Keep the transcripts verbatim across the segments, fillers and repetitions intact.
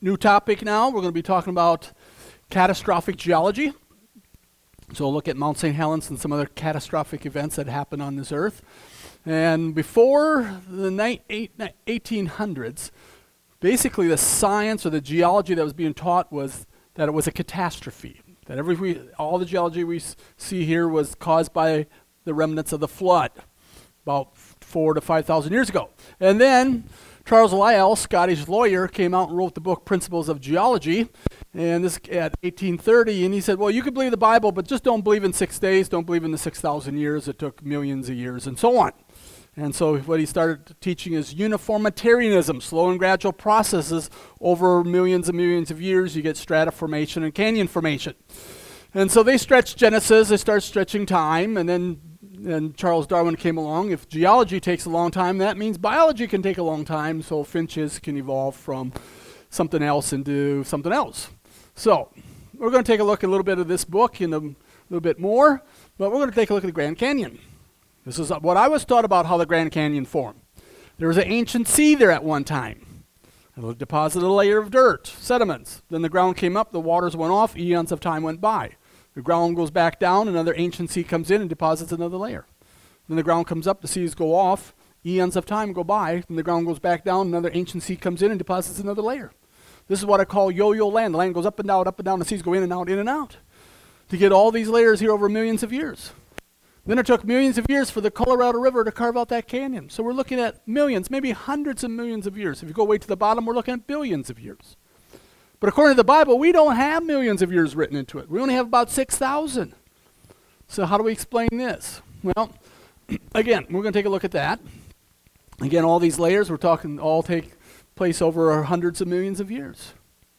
New topic now. We're going to be talking about catastrophic geology. So we'll look at Mount Saint Helens and some other catastrophic events that happened on this earth. And before the eighteen hundreds, basically the science or the geology that was being taught was that it was a catastrophe. That every we, all the geology we s- see here was caused by the remnants of the flood about four to five thousand years ago. And then Charles Lyell, Scottish lawyer, came out and wrote the book Principles of Geology, and this at eighteen thirty, and he said, well, you can believe the Bible, but just don't believe in six days, don't believe in the six thousand years, it took millions of years, and so on. And so what he started teaching is uniformitarianism, slow and gradual processes over millions and millions of years. You get strata formation and canyon formation. And so they stretched Genesis, they started stretching time, and then and Charles Darwin came along. If geology takes a long time, that means biology can take a long time, so finches can evolve from something else into something else. So we're going to take a look at a little bit of this book in a little bit more, but we're going to take a look at the Grand Canyon. This is what I was taught about how the Grand Canyon formed. There was an ancient sea there at one time. It deposited a layer of dirt, sediments. Then the ground came up, the waters went off, eons of time went by. The ground goes back down, another ancient sea comes in and deposits another layer. Then the ground comes up, the seas go off, eons of time go by, then the ground goes back down, another ancient sea comes in and deposits another layer. This is what I call yo-yo land. The land goes up and down, up and down, the seas go in and out, in and out, to get all these layers here over millions of years. Then it took millions of years for the Colorado River to carve out that canyon. So we're looking at millions, maybe hundreds of millions of years. If you go way to the bottom, we're looking at billions of years. But according to the Bible, we don't have millions of years written into it. We only have about six thousand. So how do we explain this? Well, again, we're going to take a look at that. Again, all these layers, we're talking, all take place over hundreds of millions of years.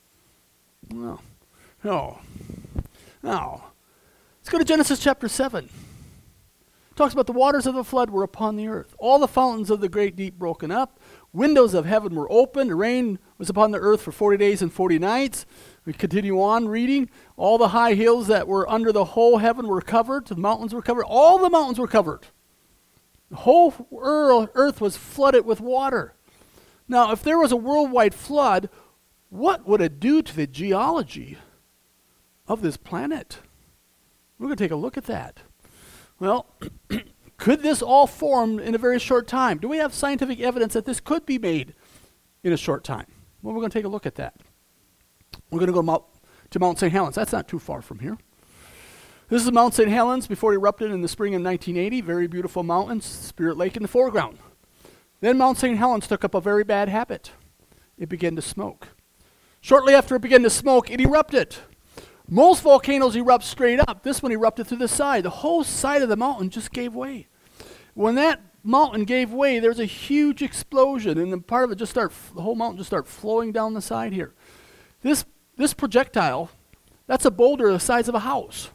No. No. No. Let's go to Genesis chapter seven. It talks about the waters of the flood were upon the earth. All the fountains of the great deep broken up. Windows of heaven were opened. The rain was upon the earth for forty days and forty nights. We continue on reading. All the high hills that were under the whole heaven were covered. The mountains were covered. All the mountains were covered. The whole earth was flooded with water. Now, if there was a worldwide flood, what would it do to the geology of this planet? We're going to take a look at that. Well, could this all form in a very short time? Do we have scientific evidence that this could be made in a short time? Well, we're going to take a look at that. We're going to go Mount, to Mount Saint Helens. That's not too far from here. This is Mount Saint Helens before it erupted in the spring of nineteen eighty. Very beautiful mountains, Spirit Lake in the foreground. Then Mount Saint Helens took up a very bad habit. It began to smoke. Shortly after it began to smoke, it erupted. Most volcanoes erupt straight up. This one erupted through the side. The whole side of the mountain just gave way. When that mountain gave way, there's a huge explosion, and then part of it just start, the whole mountain just start flowing down the side here. This this projectile, that's a boulder the size of a house.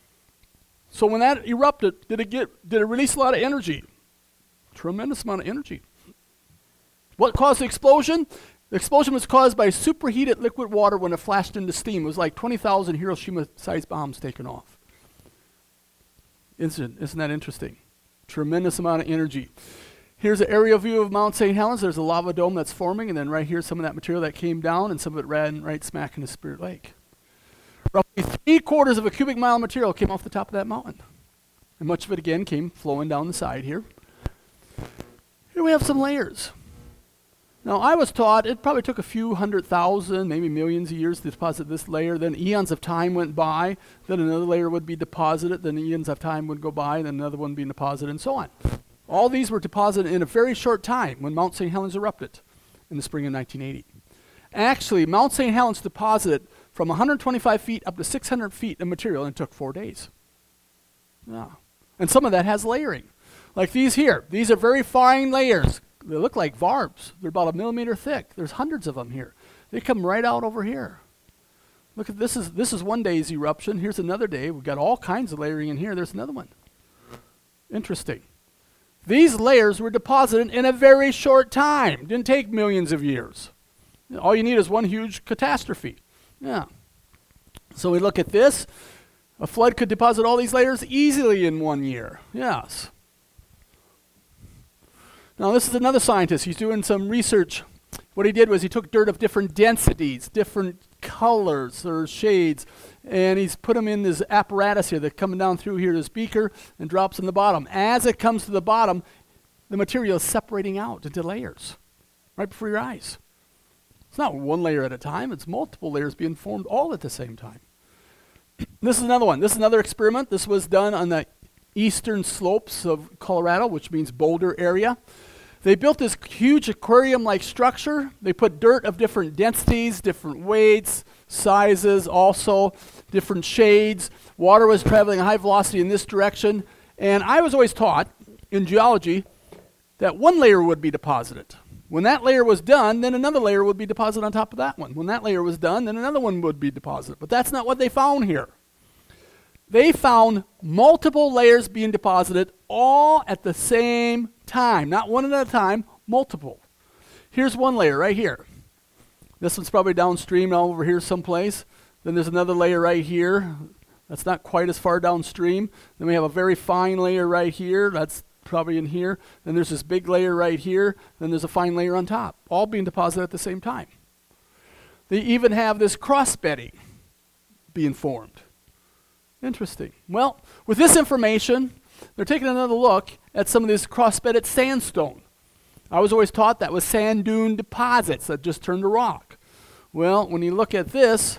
So when that erupted, did it get did it release a lot of energy? Tremendous amount of energy. What caused the explosion? The explosion was caused by superheated liquid water when it flashed into steam. It was like twenty thousand Hiroshima-sized bombs taken off. Isn't, isn't that interesting? Tremendous amount of energy. Here's an aerial view of Mount Saint Helens. There's a lava dome that's forming, and then right here some of that material that came down, and some of it ran right smack into Spirit Lake. Roughly three quarters of a cubic mile of material came off the top of that mountain. And much of it, again, came flowing down the side here. Here we have some layers. Now, I was taught it probably took a few hundred thousand, maybe millions of years to deposit this layer. Then eons of time went by. Then another layer would be deposited. Then eons of time would go by. Then another one being deposited, and so on. All these were deposited in a very short time when Mount Saint Helens erupted in the spring of nineteen eighty. Actually, Mount Saint Helens deposited from one hundred twenty-five feet up to six hundred feet of material, and it took four days. Yeah. And some of that has layering. Like these here. These are very fine layers. They look like barbs. They're about a millimeter thick. There's hundreds of them here. They come right out over here. Look at this is this is one day's eruption. Here's another day. We've got all kinds of layering in here. There's another one. Interesting. These layers were deposited in a very short time. Didn't take millions of years. All you need is one huge catastrophe. Yeah. So we look at this. A flood could deposit all these layers easily in one year. Yes. Now, this is another scientist. He's doing some research what he did was he took dirt of different densities, different colors or shades, and he's put them in this apparatus here that's coming down through here, this beaker, and drops in the bottom. As it comes to the bottom, the material is separating out into layers right before your eyes. It's not one layer at a time, it's multiple layers being formed all at the same time. This is another one. This is another experiment. This was done on the eastern slopes of Colorado, which means Boulder area. They built this huge aquarium-like structure. They put dirt of different densities, different weights, sizes, also different shades. Water was traveling at high velocity in this direction. And I was always taught in geology that one layer would be deposited. When that layer was done, then another layer would be deposited on top of that one. When that layer was done, then another one would be deposited. But that's not what they found here. They found multiple layers being deposited all at the same time. Not one at a time, multiple. Here's one layer right here. This one's probably downstream all over here someplace. Then there's another layer right here. That's not quite as far downstream. Then we have a very fine layer right here. That's probably in here. Then there's this big layer right here. Then there's a fine layer on top, all being deposited at the same time. They even have this cross bedding being formed. Interesting. Well, with this information, they're taking another look at some of this cross-bedded sandstone. I was always taught that was sand dune deposits that just turned to rock. Well, when you look at this,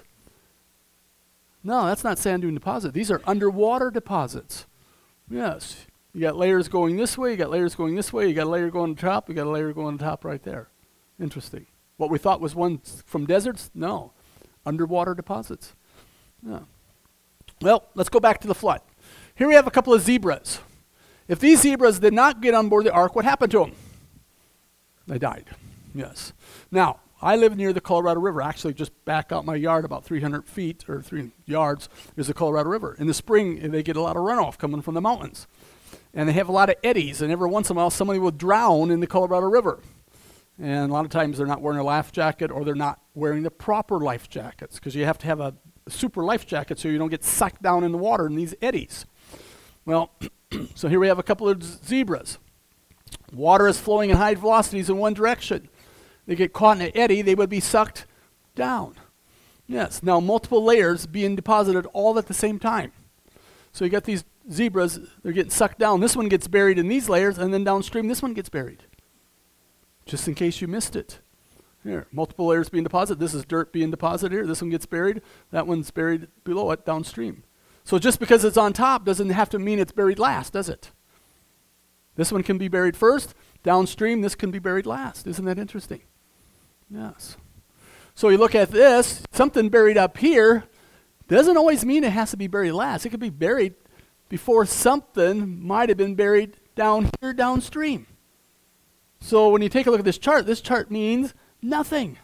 no, that's not sand dune deposit. These are underwater deposits. Yes. You got layers going this way, you got layers going this way, you got a layer going on top, you got a layer going on top right there. Interesting. What we thought was one from deserts? No. Underwater deposits. Yeah. Well, let's go back to the flood. Here we have a couple of zebras. If these zebras did not get on board the ark, what happened to them? They died. Yes. Now, I live near the Colorado River. Actually, just back out my yard about three hundred feet or three yards is the Colorado River. In the spring, they get a lot of runoff coming from the mountains. And they have a lot of eddies, and every once in a while somebody will drown in the Colorado River. And a lot of times they're not wearing a life jacket, or they're not wearing the proper life jackets, because you have to have a super life jacket so you don't get sucked down in the water in these eddies. Well, so here we have a couple of zebras. Water is flowing in high velocities in one direction. They get caught in an eddy, they would be sucked down. Yes, now multiple layers being deposited all at the same time. So you got these zebras, they're getting sucked down. This one gets buried in these layers, and then downstream this one gets buried. Just in case you missed it. Here, multiple layers being deposited. This is dirt being deposited here. This one gets buried. That one's buried below it downstream. So just because it's on top doesn't have to mean it's buried last, does it? This one can be buried first. Downstream, this can be buried last. Isn't that interesting? Yes. So you look at this, something buried up here doesn't always mean it has to be buried last. It could be buried before something might have been buried down here downstream. So when you take a look at this chart, this chart means nothing.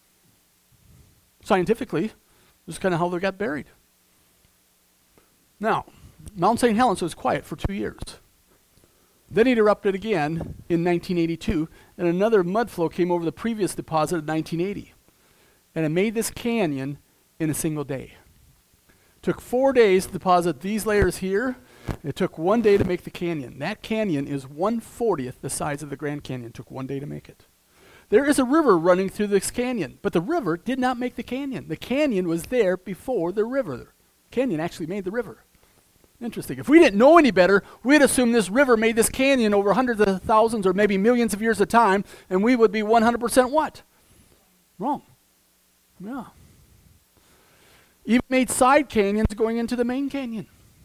Scientifically, this is kind of how they got buried. Now, Mount Saint Helens was quiet for two years. Then it erupted again in nineteen eighty-two, and another mud flow came over the previous deposit in nineteen eighty. And it made this canyon in a single day. It took four days to deposit these layers here. It took one day to make the canyon. That canyon is one fortieth the size of the Grand Canyon. It took one day to make it. There is a river running through this canyon, but the river did not make the canyon. The canyon was there before the river. The canyon actually made the river. Interesting. If we didn't know any better, we'd assume this river made this canyon over hundreds of thousands or maybe millions of years of time, and we would be one hundred percent what? Wrong. Yeah. Even made side canyons going into the main canyon.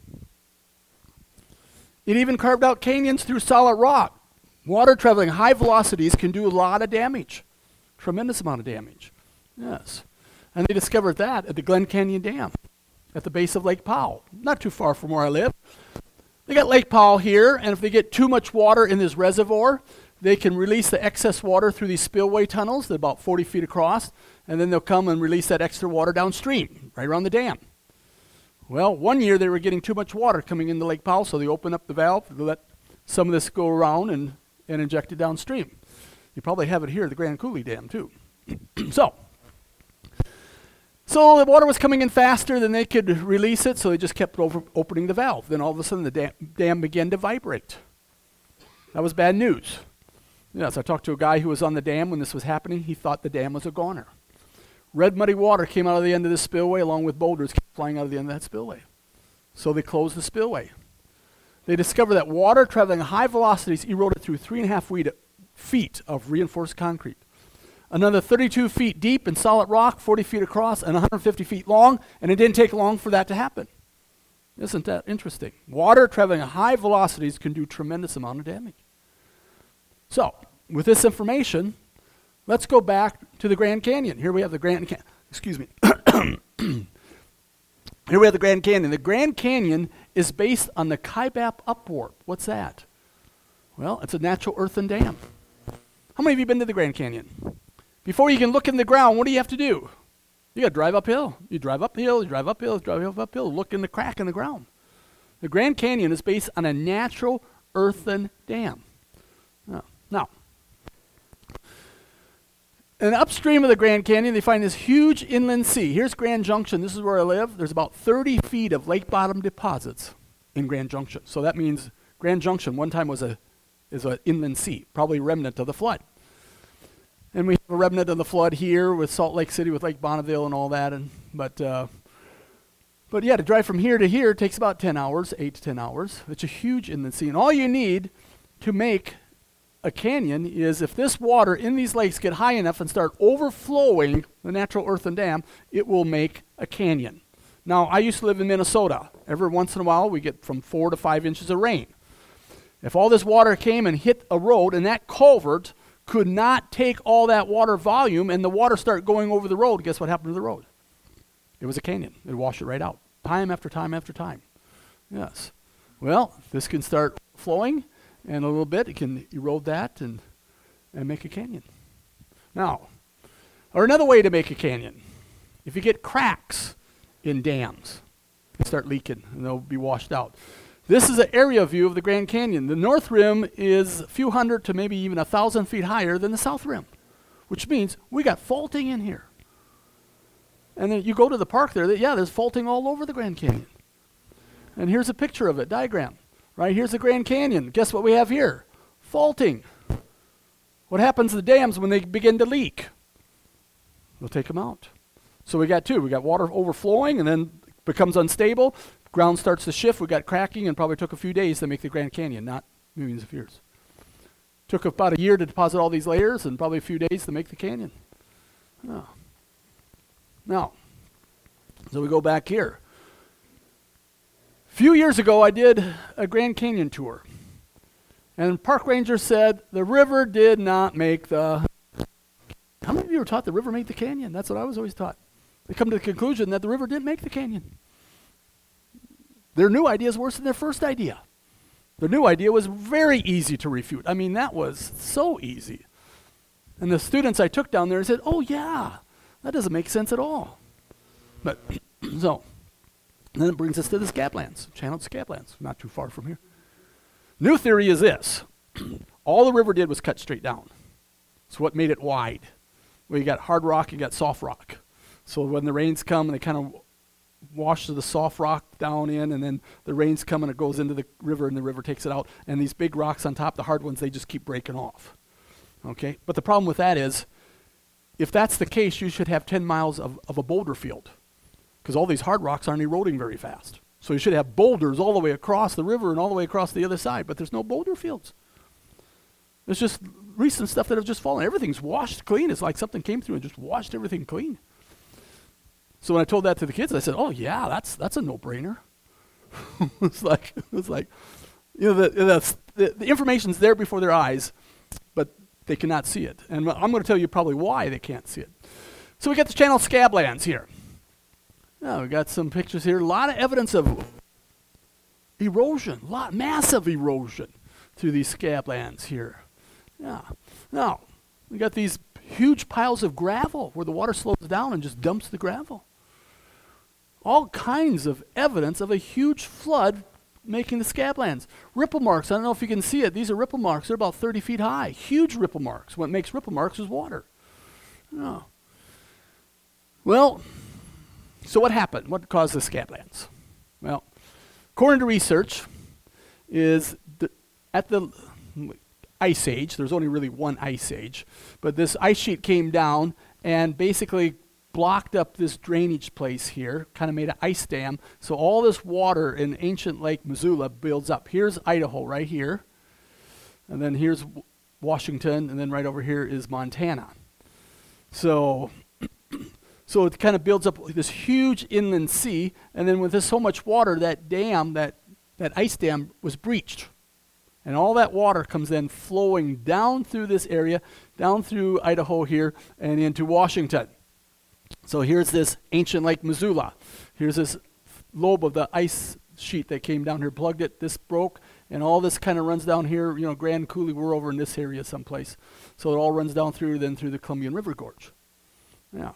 It even carved out canyons through solid rock. Water traveling high velocities can do a lot of damage. Tremendous amount of damage. Yes. And they discovered that at the Glen Canyon Dam at the base of Lake Powell, not too far from where I live. They got Lake Powell here, and if they get too much water in this reservoir, they can release the excess water through these spillway tunnels. They're about forty feet across, and then they'll come and release that extra water downstream, right around the dam. Well, one year they were getting too much water coming into Lake Powell, so they opened up the valve to let some of this go around and, and inject it downstream. You probably have it here at the Grand Coulee Dam, too. so, so the water was coming in faster than they could release it, so they just kept over opening the valve. Then all of a sudden the dam, dam began to vibrate. That was bad news. Yes, I talked to a guy who was on the dam when this was happening. He thought the dam was a goner. Red muddy water came out of the end of the spillway along with boulders flying out of the end of that spillway. So they closed the spillway. They discovered that water traveling at high velocities eroded through three and a half feet of reinforced concrete. Another thirty-two feet deep in solid rock, forty feet across, and one hundred fifty feet long, and it didn't take long for that to happen. Isn't that interesting? Water traveling at high velocities can do tremendous amount of damage. So, with this information, let's go back to the Grand Canyon. Here we have the Grand Canyon. Excuse me. Here we have the Grand Canyon. The Grand Canyon is based on the Kaibab Upwarp. What's that? Well, it's a natural earthen dam. How many of you been to the Grand Canyon? Before you can look in the ground, what do you have to do? You got to drive uphill. You drive uphill, you drive uphill, you drive uphill, look in the crack in the ground. The Grand Canyon is based on a natural earthen dam. Now, now and upstream of the Grand Canyon, they find this huge inland sea. Here's Grand Junction. This is where I live. There's about thirty feet of lake bottom deposits in Grand Junction. So that means Grand Junction one time was a is an inland sea, probably a remnant of the flood. And we have a remnant of the flood here with Salt Lake City, with Lake Bonneville and all that. And but uh, but yeah, to drive from here to here takes about ten hours, eight to ten hours. It's a huge inland sea, and all you need to make a canyon is if this water in these lakes get high enough and start overflowing the natural earthen dam, it will make a canyon. Now, I used to live in Minnesota. Every once in a while, we get from four to five inches of rain. If all this water came and hit a road, and that culvert could not take all that water volume, and the water started going over the road, guess what happened to the road? It was a canyon. It washed it right out, time after time after time. Yes. Well, this can start flowing, and a little bit, it can erode that and, and make a canyon. Now, or another way to make a canyon, if you get cracks in dams, they start leaking, and they'll be washed out. This is an area view of the Grand Canyon. The north rim is a few hundred to maybe even a thousand feet higher than the south rim, which means we got faulting in here. And then you go to the park there, yeah, there's faulting all over the Grand Canyon. And here's a picture of it, diagram. Right, here's the Grand Canyon. Guess what we have here? Faulting. What happens to the dams when they begin to leak? We'll take them out. So we got two. We got water overflowing and then becomes unstable. Ground starts to shift. We got cracking, and probably took a few days to make the Grand Canyon, not millions of years. Took about a year to deposit all these layers and probably a few days to make the canyon. Oh. Now, so we go back here. A few years ago, I did a Grand Canyon tour, and park ranger said the river did not make the... How many of you were taught the river made the canyon? That's what I was always taught. They come to the conclusion that the river didn't make the canyon. Their new idea is worse than their first idea. Their new idea was very easy to refute. I mean, that was so easy. And the students I took down there said, oh yeah, that doesn't make sense at all. But, so... And then it brings us to the Scablands, channeled Scablands, not too far from here. New theory is this. All the river did was cut straight down. So what made it wide? Well, you got hard rock, you got soft rock. So when the rains come, and they kind of wash the soft rock down in, and then the rains come and it goes into the river, and the river takes it out. And these big rocks on top, the hard ones, they just keep breaking off. Okay? But the problem with that is, if that's the case, you should have ten miles of, of a boulder field, because all these hard rocks aren't eroding very fast. So you should have boulders all the way across the river and all the way across the other side, but there's no boulder fields. There's just recent stuff that have just fallen. Everything's washed clean. It's like something came through and just washed everything clean. So when I told that to the kids, I said, oh yeah, that's that's a no-brainer. It's like, it's like, you know, the, the, the, the information's there before their eyes, but they cannot see it. And I'm going to tell you probably why they can't see it. So we got the channel Scablands here. Now, we got some pictures here. A lot of evidence of erosion, lot, massive erosion through these Scablands here. Yeah. Now, we got these huge piles of gravel where the water slows down and just dumps the gravel. All kinds of evidence of a huge flood making the Scablands. Ripple marks, I don't know if you can see it. These are ripple marks. They're about thirty feet high. Huge ripple marks. What makes ripple marks is water. Yeah. Well, so what happened? What caused the Scablands? Well, according to research, is the, at the ice age. There's only really one ice age. But this ice sheet came down and basically blocked up this drainage place here, kind of made an ice dam. So all this water in ancient Lake Missoula builds up. Here's Idaho right here. And then here's w- Washington. And then right over here is Montana. So, so it kind of builds up this huge inland sea. And then with this so much water, that dam, that, that ice dam was breached. And all that water comes then flowing down through this area, down through Idaho here, and into Washington. So here's this ancient Lake Missoula. Here's this lobe of the ice sheet that came down here, plugged it, this broke, and all this kind of runs down here, you know, Grand Coulee, we're over in this area someplace. So it all runs down through, then through the Columbian River Gorge. Yeah.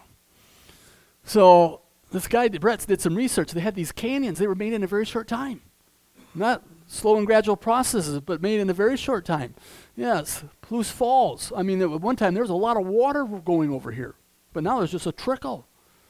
So this guy, Brett, did some research. They had these canyons. They were made in a very short time. Not slow and gradual processes, but made in a very short time. Yes, Palouse Falls. I mean, at one time there was a lot of water going over here. But now there's just a trickle.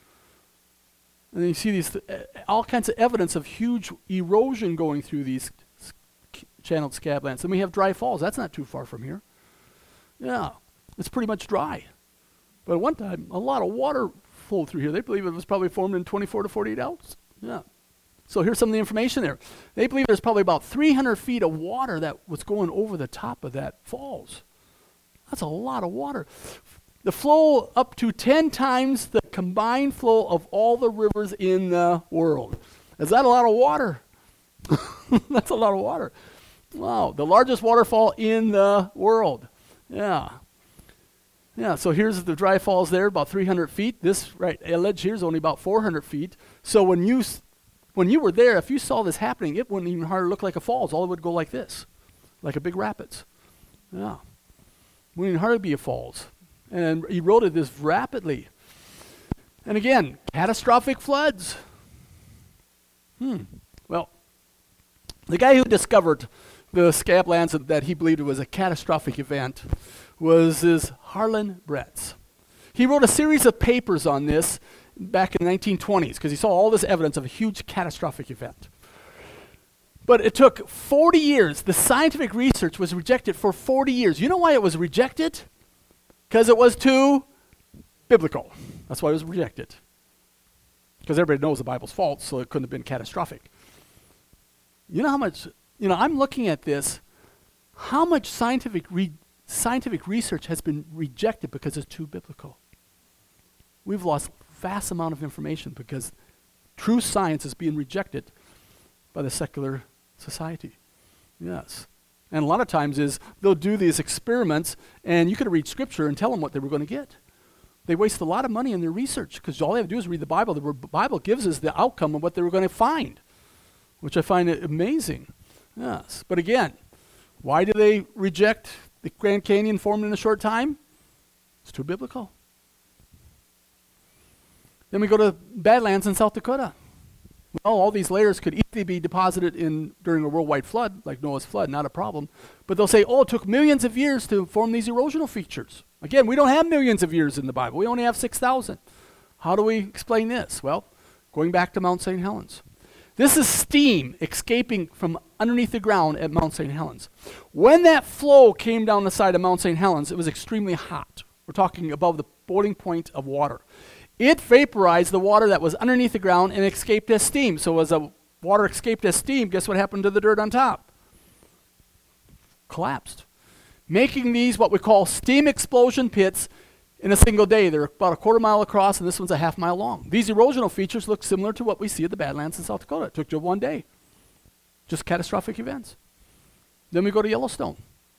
And then you see these, uh, all kinds of evidence of huge erosion going through these s- channeled scablands. And we have Dry Falls. That's not too far from here. Yeah, it's pretty much dry. But at one time, a lot of water flowed through here. They believe it was probably formed in twenty-four to forty-eight hours. Yeah. So here's some of the information there. They believe there's probably about three hundred feet of water that was going over the top of that falls. That's a lot of water. The flow up to ten times the combined flow of all the rivers in the world. Is that a lot of water? That's a lot of water. Wow, the largest waterfall in the world. Yeah. Yeah, so here's the Dry Falls there, about three hundred feet. This right ledge here is only about four hundred feet. So when you when you were there, if you saw this happening, it wouldn't even hardly look like a falls. All it would go like this, like a big rapids. Yeah. Wouldn't even hardly be a falls. And eroded this rapidly. And again, catastrophic floods. Hmm. Well, the guy who discovered the scablands that he believed was a catastrophic event was this Harlan Bretz. He wrote a series of papers on this back in the nineteen twenties because he saw all this evidence of a huge catastrophic event. But it took forty years. The scientific research was rejected for forty years. You know why it was rejected? Because it was too biblical. That's why it was rejected. Because everybody knows the Bible's false, so it couldn't have been catastrophic. You know how much, you know, I'm looking at this, how much scientific re- scientific research has been rejected because it's too biblical. We've lost vast amount of information because true science is being rejected by the secular society. Yes. And a lot of times is they'll do these experiments, and you could read scripture and tell them what they were going to get. They waste a lot of money in their research because all they have to do is read the Bible. The Bible gives us the outcome of what they were going to find, which I find amazing. Yes. But again, why do they reject the Grand Canyon formed in a short time? It's too biblical. Then we go to Badlands in South Dakota. Well, all these layers could easily be deposited in during a worldwide flood, like Noah's flood, not a problem. But they'll say, oh, it took millions of years to form these erosional features. Again, we don't have millions of years in the Bible. We only have six thousand. How do we explain this? Well, going back to Mount Saint Helens. This is steam escaping from underneath the ground at Mount Saint Helens. When that flow came down the side of Mount Saint Helens, it was extremely hot. We're talking above the boiling point of water. It vaporized the water that was underneath the ground and escaped as steam. So as the water escaped as steam, guess what happened to the dirt on top? Collapsed. Making these what we call steam explosion pits in a single day. They're about a quarter mile across, and this one's a half mile long. These erosional features look similar to what we see at the Badlands in South Dakota. It took just one day. Just catastrophic events. Then we go to Yellowstone.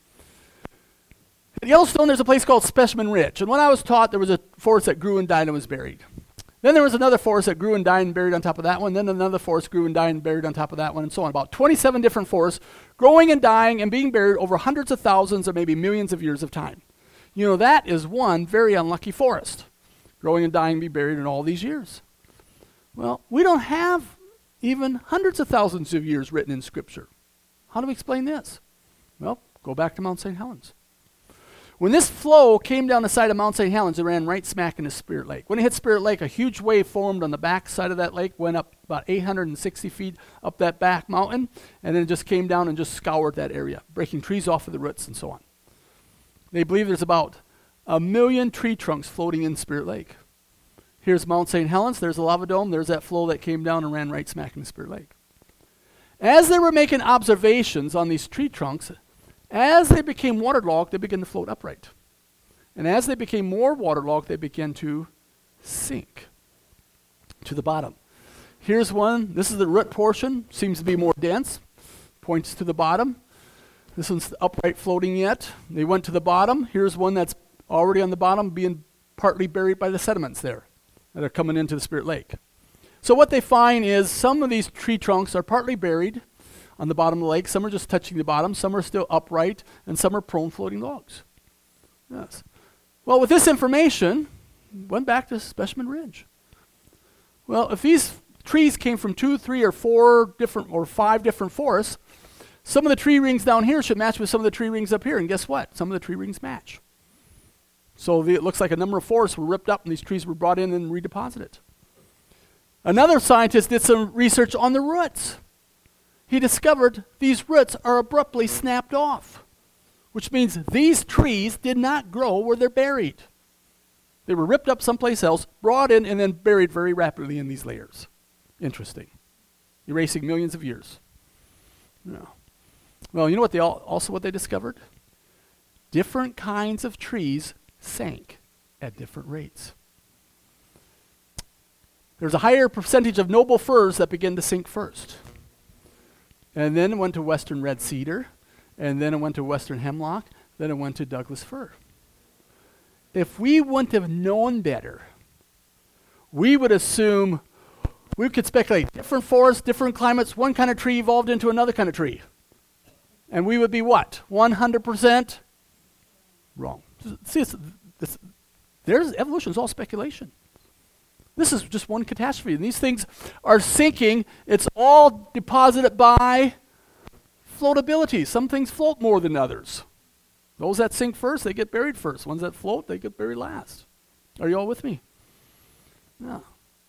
At Yellowstone, there's a place called Specimen Ridge. And when I was taught, there was a forest that grew and died and was buried. Then there was another forest that grew and died and buried on top of that one. Then another forest grew and died and buried on top of that one, and so on. About twenty-seven different forests growing and dying and being buried over hundreds of thousands or maybe millions of years of time. You know, that is one very unlucky forest. Growing and dying and be buried in all these years. Well, we don't have even hundreds of thousands of years written in Scripture. How do we explain this? Well, go back to Mount Saint Helens. When this flow came down the side of Mount Saint Helens, it ran right smack into Spirit Lake. When it hit Spirit Lake, a huge wave formed on the back side of that lake, went up about eight hundred sixty feet up that back mountain, and then it just came down and just scoured that area, breaking trees off of the roots and so on. They believe there's about a million tree trunks floating in Spirit Lake. Here's Mount Saint Helens. There's a lava dome. There's that flow that came down and ran right smack into Spirit Lake. As they were making observations on these tree trunks, as they became waterlogged, they began to float upright. And as they became more waterlogged, they began to sink to the bottom. Here's one. This is the root portion. Seems to be more dense. Points to the bottom. This one's upright floating yet. They went to the bottom. Here's one that's already on the bottom, being partly buried by the sediments there that are coming into the Spirit Lake. So what they find is some of these tree trunks are partly buried on the bottom of the lake. Some are just touching the bottom. Some are still upright. And some are prone floating logs. Yes. Well, with this information, went back to Specimen Ridge. Well, if these trees came from two, three, or four different, or five different forests, some of the tree rings down here should match with some of the tree rings up here. And guess what? Some of the tree rings match. So the, it looks like a number of forests were ripped up and these trees were brought in and redeposited. Another scientist did some research on the roots. He discovered these roots are abruptly snapped off, which means these trees did not grow where they're buried. They were ripped up someplace else, brought in, and then buried very rapidly in these layers. Interesting. Erasing millions of years. Yeah. Well, you know what they all, also what they discovered? Different kinds of trees sank at different rates. There's a higher percentage of noble firs that begin to sink first. And then it went to western red cedar, and then it went to western hemlock, then it went to Douglas fir. If we wouldn't have known better, we would assume, we could speculate, different forests, different climates, one kind of tree evolved into another kind of tree. And we would be what? one hundred percent wrong. See, it's, this, there's evolution is all speculation. This is just one catastrophe. And these things are sinking. It's all deposited by floatability. Some things float more than others. Those that sink first, they get buried first. Ones that float, they get buried last. Are you all with me? Yeah.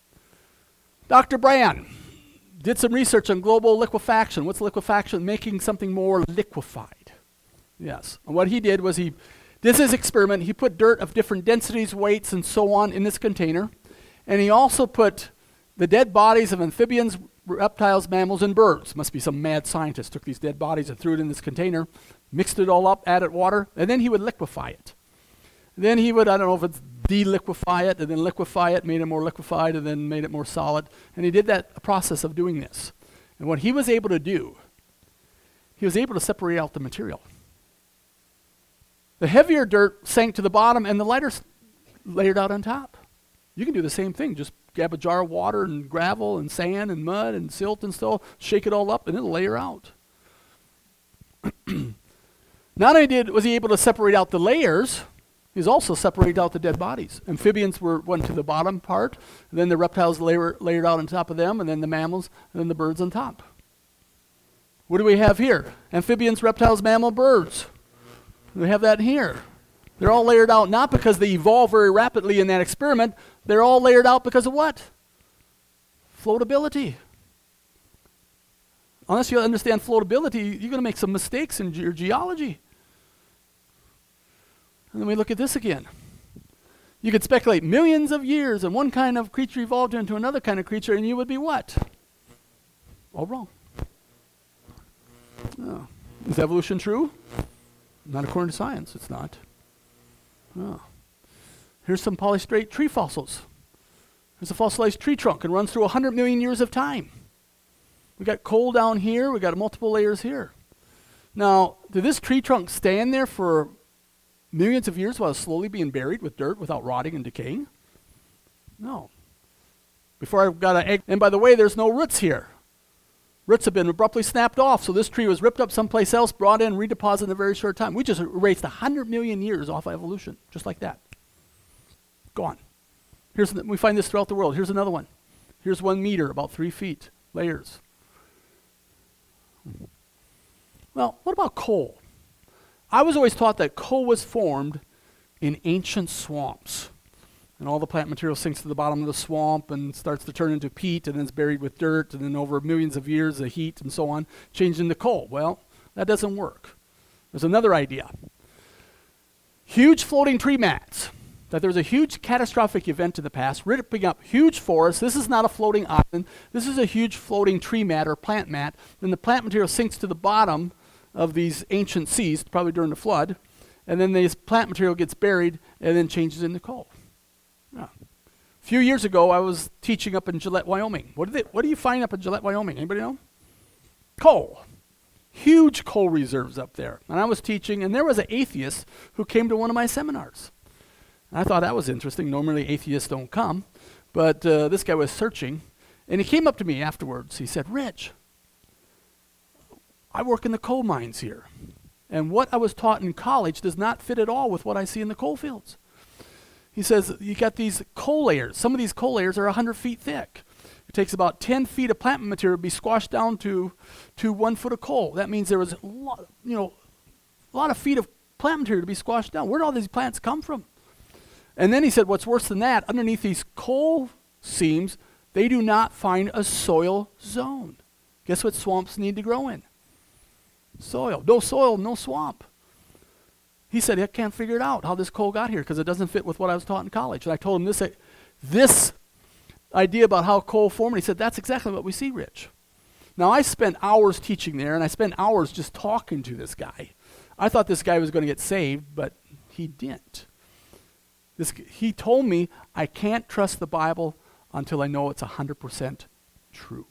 Doctor Brand did some research on global liquefaction. What's liquefaction? Making something more liquefied. Yes. And what he did was he did his experiment. He put dirt of different densities, weights, and so on in this container. And he also put the dead bodies of amphibians, reptiles, mammals, and birds. Must be some mad scientist took these dead bodies and threw it in this container, mixed it all up, added water, and then he would liquefy it. Then he would, I don't know if it's de-liquefy it, and then liquefy it, made it more liquefied, and then made it more solid. And he did that process of doing this. And what he was able to do, he was able to separate out the material. The heavier dirt sank to the bottom, and the lighter s- layered out on top. You can do the same thing. Just grab a jar of water and gravel and sand and mud and silt and stuff, shake it all up, and it'll layer out. Not only did was he able to separate out the layers, he's also separated out the dead bodies. Amphibians were went to the bottom part, and then the reptiles layer, layered out on top of them, and then the mammals, and then the birds on top. What do we have here? Amphibians, reptiles, mammal, birds. We have that here. They're all layered out not because they evolve very rapidly in that experiment. They're all layered out because of what? Floatability. Unless you understand floatability, you're going to make some mistakes in ge- your geology. And then we look at this again. You could speculate millions of years and one kind of creature evolved into another kind of creature, and you would be what? All wrong. Oh. Is evolution true? Not according to science, it's not. Oh. Here's some polystrate tree fossils. Here's a fossilized tree trunk and runs through one hundred million years of time. We got coal down here, we got multiple layers here. Now, did this tree trunk stand there for millions of years while it's slowly being buried with dirt without rotting and decaying? No. Before I got an egg, and by the way, there's no roots here. Roots have been abruptly snapped off, so this tree was ripped up someplace else, brought in, redeposited in a very short time. We just erased one hundred million years off of evolution, just like that. Gone. Here's the, we find this throughout the world. Here's another one. Here's one meter, about three feet, layers. Well, what about coal? I was always taught that coal was formed in ancient swamps. And all the plant material sinks to the bottom of the swamp and starts to turn into peat, and then it's buried with dirt, and then over millions of years, the heat and so on, changed into coal. Well, that doesn't work. There's another idea. Huge floating tree mats. That there was a huge catastrophic event in the past, ripping up huge forests. This is not a floating island. This is a huge floating tree mat or plant mat. Then the plant material sinks to the bottom of these ancient seas, probably during the flood. And then this plant material gets buried and then changes into coal. Yeah. A few years ago, I was teaching up in Gillette, Wyoming. What, did they, what do you find up in Gillette, Wyoming? Anybody know? Coal. Huge coal reserves up there. And I was teaching, and there was an atheist who came to one of my seminars. And I thought that was interesting. Normally atheists don't come. But uh, this guy was searching, and he came up to me afterwards. He said, Rich, I work in the coal mines here. And what I was taught in college does not fit at all with what I see in the coal fields. He says, you got these coal layers. Some of these coal layers are one hundred feet thick. It takes about ten feet of plant material to be squashed down to, to one foot of coal. That means there was a lot, you know, a lot of feet of plant material to be squashed down. Where do all these plants come from? And then he said, what's worse than that, underneath these coal seams, they do not find a soil zone. Guess what swamps need to grow in? Soil. No soil, no swamp. He said, I can't figure it out how this coal got here because it doesn't fit with what I was taught in college. And I told him this, uh, this idea about how coal formed. And he said, that's exactly what we see, Rich. Now, I spent hours teaching there, and I spent hours just talking to this guy. I thought this guy was going to get saved, but he didn't. This, he told me, I can't trust the Bible until I know it's one hundred percent true.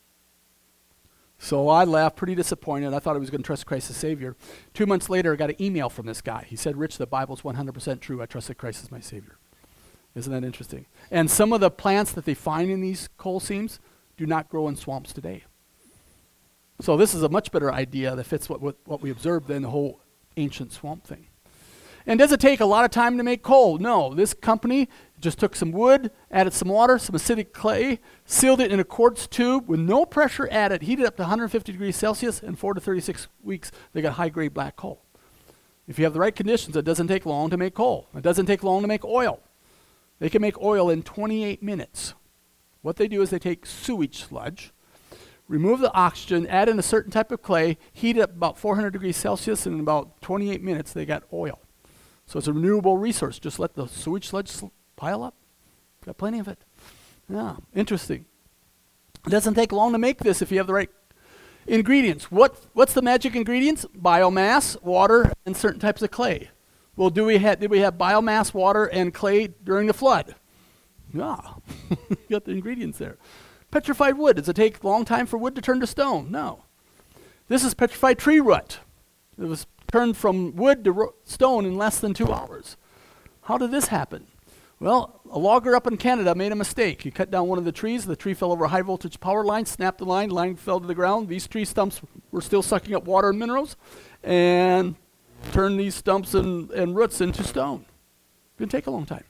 So I left pretty disappointed. I thought I was going to trust Christ as Savior. Two months later, I got an email from this guy. He said, Rich, the Bible's one hundred percent true. I trusted Christ as my Savior. Isn't that interesting? And some of the plants that they find in these coal seams do not grow in swamps today. So this is a much better idea that fits what, what, what we observed than the whole ancient swamp thing. And does it take a lot of time to make coal? No. This company just took some wood, added some water, some acidic clay, sealed it in a quartz tube with no pressure added, heated up to one hundred fifty degrees Celsius, and four to thirty-six weeks, they got high-grade black coal. If you have the right conditions, it doesn't take long to make coal. It doesn't take long to make oil. They can make oil in twenty-eight minutes. What they do is they take sewage sludge, remove the oxygen, add in a certain type of clay, heat it up about four hundred degrees Celsius, and in about twenty-eight minutes, they got oil. So it's a renewable resource. Just let the sewage sludge sl- pile up. Got plenty of it. Yeah, interesting. It doesn't take long to make this if you have the right ingredients. What What's the magic ingredients? Biomass, water, and certain types of clay. Well, do we ha- did we have biomass, water, and clay during the flood? Yeah, you got the ingredients there. Petrified wood. Does it take a long time for wood to turn to stone? No. This is petrified tree root. It was turned from wood to ro- stone in less than two hours. How did this happen? Well, a logger up in Canada made a mistake. He cut down one of the trees. The tree fell over a high voltage power line, snapped the line, line fell to the ground. These tree stumps were still sucking up water and minerals and turned these stumps and, and roots into stone. Didn't take a long time.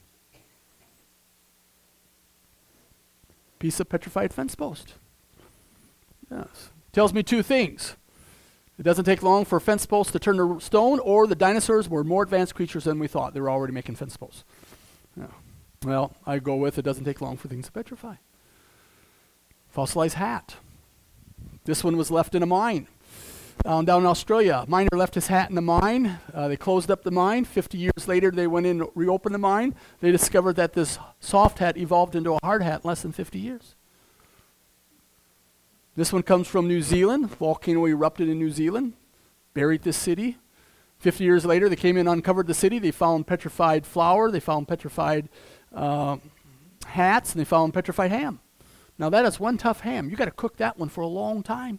Piece of petrified fence post. Yes. Tells me two things. It doesn't take long for a fence post to turn to stone, or the dinosaurs were more advanced creatures than we thought. They were already making fence posts. Yeah. Well, I go with it doesn't take long for things to petrify. Fossilized hat. This one was left in a mine. Um, down in Australia, a miner left his hat in the mine. Uh, they closed up the mine. Fifty years later, they went in and reopened the mine. They discovered that this soft hat evolved into a hard hat in less than fifty years. This one comes from New Zealand. Volcano erupted in New Zealand, buried this city. Fifty years later, they came in, uncovered the city. They found petrified flour. They found petrified uh, hats, and they found petrified ham. Now that is one tough ham. You got to cook that one for a long time.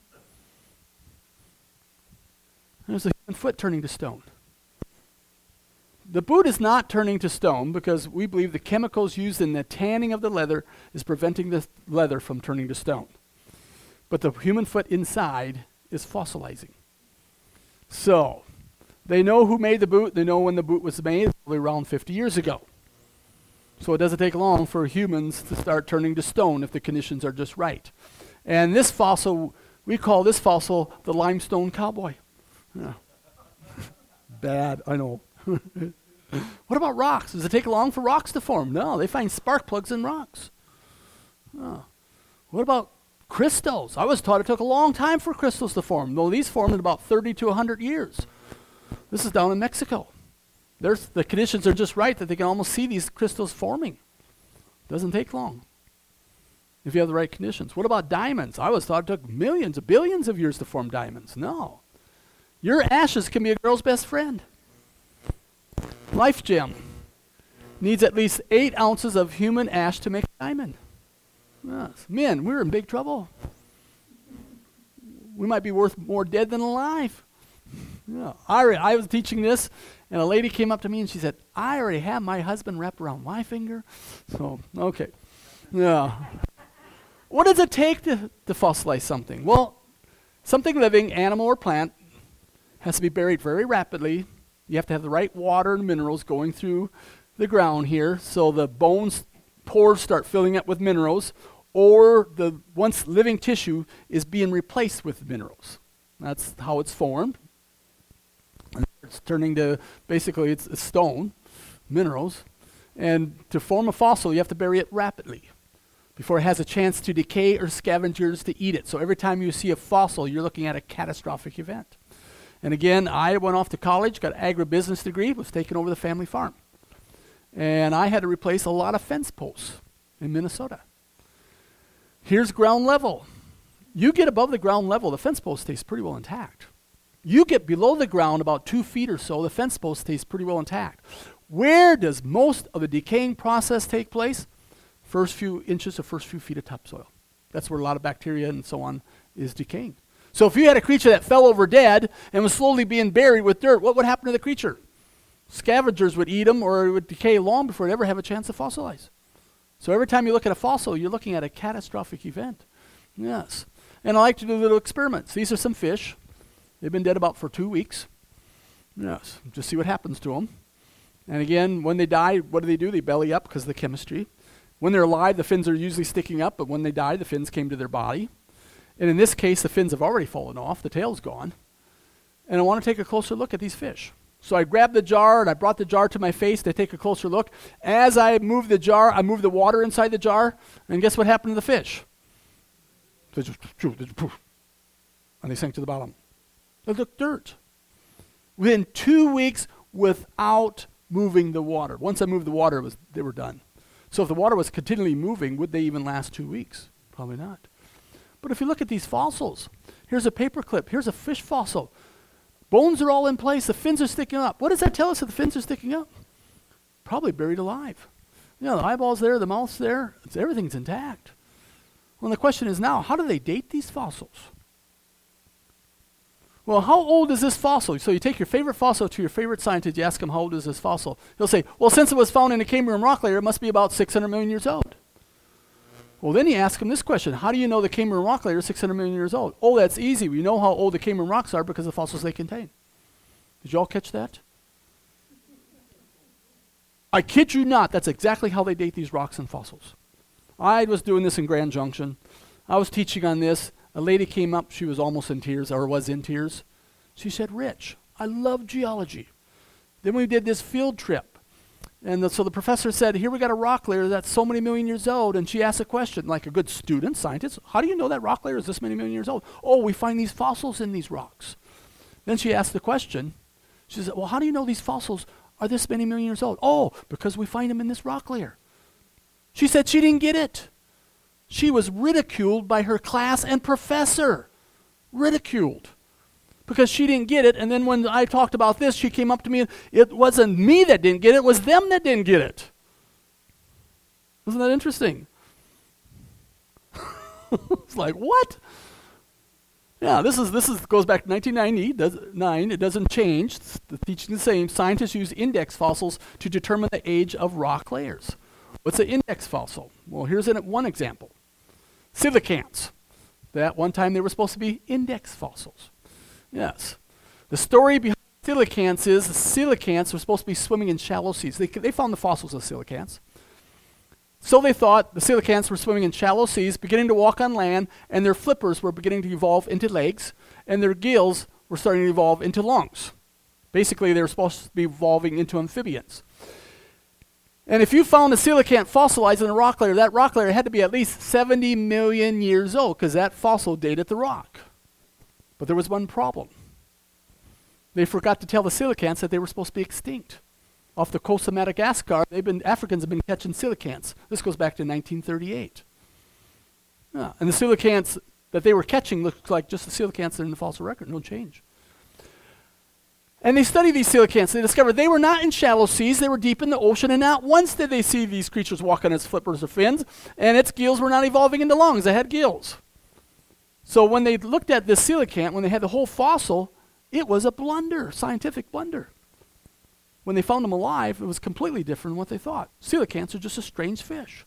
There's a human foot turning to stone. The boot is not turning to stone because we believe the chemicals used in the tanning of the leather is preventing the leather from turning to stone. But the human foot inside is fossilizing. So, they know who made the boot. They know when the boot was made, probably around fifty years ago. So it doesn't take long for humans to start turning to stone if the conditions are just right. And this fossil, we call this fossil the limestone cowboy. Yeah. Bad, I know. What about rocks? Does it take long for rocks to form? No, they find spark plugs in rocks. Oh. What about crystals? I was taught it took a long time for crystals to form. Though these formed in about thirty to one hundred years. This is down in Mexico. There's, the conditions are just right that they can almost see these crystals forming. Doesn't take long if you have the right conditions. What about diamonds? I always thought it took millions, billions of years to form diamonds. No. Your ashes can be a girl's best friend. Life Gem needs at least eight ounces of human ash to make a diamond. Yes. Men, we're in big trouble. We might be worth more dead than alive. Yeah. I, re- I was teaching this, and a lady came up to me and she said, I already have my husband wrapped around my finger. So, okay. Yeah. What does it take to, to fossilize something? Well, something living, animal or plant, has to be buried very rapidly. You have to have the right water and minerals going through the ground here, so the bones, pores start filling up with minerals, or the once living tissue is being replaced with minerals. That's how it's formed. It's turning to, basically it's a stone, minerals. And to form a fossil, you have to bury it rapidly before it has a chance to decay or scavengers to eat it. So every time you see a fossil, you're looking at a catastrophic event. And again, I went off to college, got an agribusiness degree, was taking over the family farm. And I had to replace a lot of fence posts in Minnesota. Here's ground level. You get above the ground level, the fence post stays pretty well intact. You get below the ground about two feet or so, the fence post stays pretty well intact. Where does most of the decaying process take place? First few inches or first few feet of topsoil. That's where a lot of bacteria and so on is decaying. So if you had a creature that fell over dead and was slowly being buried with dirt, what would happen to the creature? Scavengers would eat them, or it would decay long before it ever have a chance to fossilize. So every time you look at a fossil, you're looking at a catastrophic event. Yes. And I like to do little experiments. These are some fish. They've been dead about for two weeks. Yes. Just see what happens to them. And again, when they die, what do they do? They belly up because of the chemistry. When they're alive, the fins are usually sticking up, but when they die, the fins came to their body. And in this case, the fins have already fallen off. The tail's gone. And I want to take a closer look at these fish. So I grabbed the jar, and I brought the jar to my face to take a closer look. As I moved the jar, I moved the water inside the jar, and guess what happened to the fish? They just, and they sank to the bottom. They looked dirt. Within two weeks, without moving the water. Once I moved the water, it was, they were done. So if the water was continually moving, would they even last two weeks? Probably not. But if you look at these fossils, here's a paperclip, here's a fish fossil. Bones are all in place, the fins are sticking up. What does that tell us that the fins are sticking up? Probably buried alive. You know, the eyeball's there, the mouth's there, it's, everything's intact. Well, the question is now, how do they date these fossils? Well, how old is this fossil? So you take your favorite fossil to your favorite scientist, you ask him, how old is this fossil? He'll say, well, since it was found in the Cambrian rock layer, it must be about six hundred million years old. Well, then you ask him this question, how do you know the Cambrian rock layer is six hundred million years old? Oh, that's easy. We know how old the Cambrian rocks are because of the fossils they contain. Did you all catch that? I kid you not, that's exactly how they date these rocks and fossils. I was doing this in Grand Junction. I was teaching on this. A lady came up, she was almost in tears, or was in tears. She said, Rich, I love geology. Then we did this field trip. And the, so the professor said, here we got a rock layer that's so many million years old. And she asked a question, like a good student, scientist, how do you know that rock layer is this many million years old? Oh, we find these fossils in these rocks. Then she asked the question, she said, well, how do you know these fossils are this many million years old? Oh, because we find them in this rock layer. She said she didn't get it. She was ridiculed by her class and professor. Ridiculed. Because she didn't get it, and then when I talked about this, she came up to me, and it wasn't me that didn't get it, it was them that didn't get it. Isn't that interesting? It's like, what? Yeah, this is this is goes back to nineteen ninety-nine. It doesn't change. The teaching is the same. Scientists use index fossils to determine the age of rock layers. What's an index fossil? Well, here's an, one example. Coelacanths. That one time they were supposed to be index fossils. Yes. The story behind coelacanths is the coelacanths were supposed to be swimming in shallow seas. They, they found the fossils of coelacanths. So they thought the coelacanths were swimming in shallow seas, beginning to walk on land, and their flippers were beginning to evolve into legs, and their gills were starting to evolve into lungs. Basically, they were supposed to be evolving into amphibians. And if you found a coelacanth fossilized in a rock layer, that rock layer had to be at least seventy million years old, because that fossil dated the rock. But there was one problem. They forgot to tell the coelacanths that they were supposed to be extinct. off the coast of Madagascar, they've been Africans have been catching coelacanths. This goes back to nineteen thirty-eight. Yeah, and the coelacanths that they were catching looked like just the coelacanths that are in the fossil record, no change. And they studied these coelacanths. They discovered they were not in shallow seas, they were deep in the ocean, and not once did they see these creatures walk on its flippers or fins, and its gills were not evolving into lungs. They had gills. So when they looked at this coelacanth, when they had the whole fossil, it was a blunder, scientific blunder. When they found them alive, it was completely different than what they thought. Coelacanths are just a strange fish.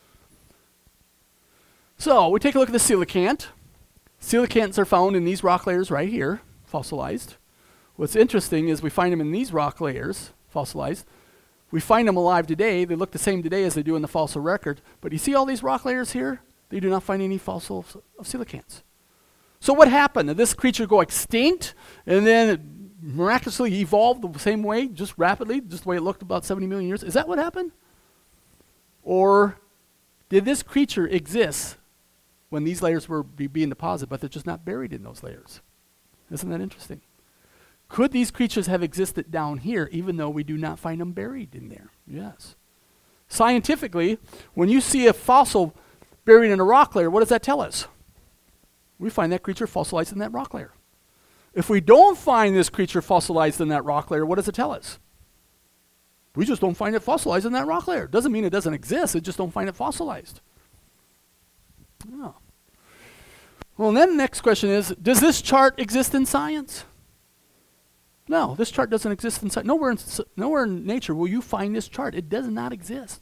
So we take a look at the coelacanth. Coelacanths are found in these rock layers right here, fossilized. What's interesting is we find them in these rock layers, fossilized. We find them alive today. They look the same today as they do in the fossil record. But you see all these rock layers here? They do not find any fossils of coelacanths. So what happened? Did this creature go extinct and then it miraculously evolved the same way, just rapidly, just the way it looked about seventy million years? Is that what happened? Or did this creature exist when these layers were be being deposited, but they're just not buried in those layers? Isn't that interesting? Could these creatures have existed down here even though we do not find them buried in there? Yes. Scientifically, when you see a fossil buried in a rock layer, what does that tell us? We find that creature fossilized in that rock layer. If we don't find this creature fossilized in that rock layer, what does it tell us? We just don't find it fossilized in that rock layer. Doesn't mean it doesn't exist, it just don't find it fossilized. Oh. Well, and then the next question is, does this chart exist in science? No, this chart doesn't exist in science. Nowhere in, nowhere in nature will you find this chart. It does not exist.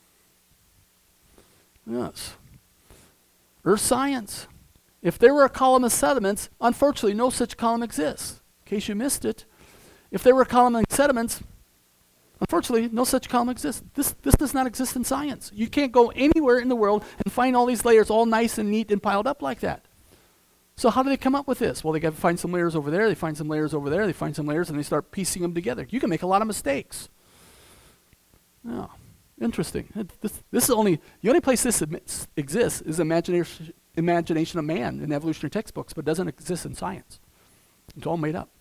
Yes. Earth science. If there were a column of sediments, unfortunately, no such column exists. In case you missed it, if there were a column of sediments, unfortunately, no such column exists. This, this does not exist in science. You can't go anywhere in the world and find all these layers all nice and neat and piled up like that. So how do they come up with this? Well, they got to find some layers over there, they find some layers over there, they find some layers, and they start piecing them together. You can make a lot of mistakes. Oh, interesting. This, this is only, the only place this admits, exists is imagination, imagination of man in evolutionary textbooks, but doesn't exist in science. It's all made up.